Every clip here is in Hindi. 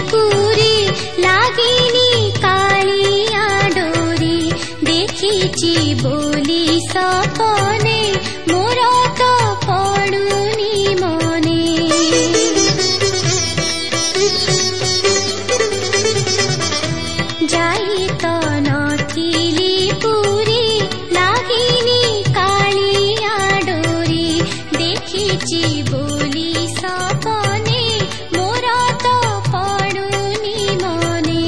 पुरी लागिनी कालिया डोरी देखिची बोली सपने मोर तो पडुनी मने जाई तो नथिली पुरी लागिनी कालिया डोरी देखिची बोली सपने मोर तो पडुनी मने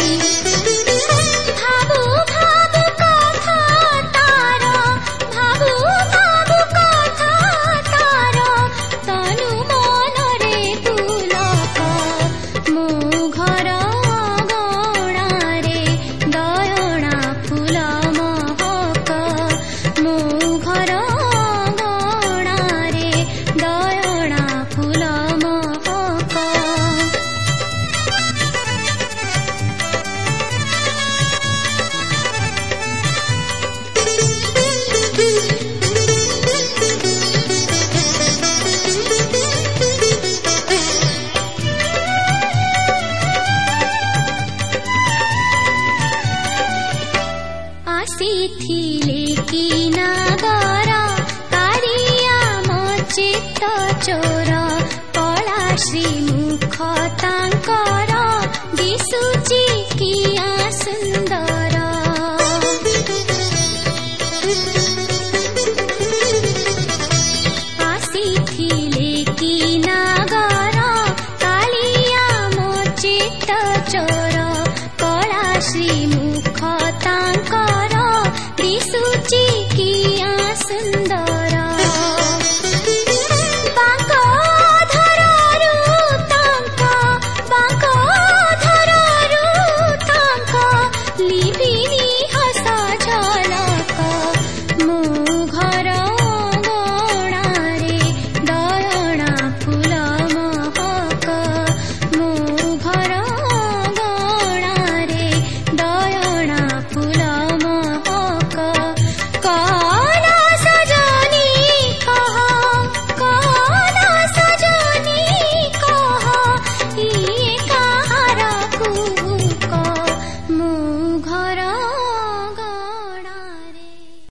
भाबु भाबु कथा तार भाबु भाबु कथा तार तनु मनरे पुलक मो घर गणारे दयणा फूल महक मो घर गणारे दयणा फूल महक आसिथिले कि नागर कारिया म चित्त चोर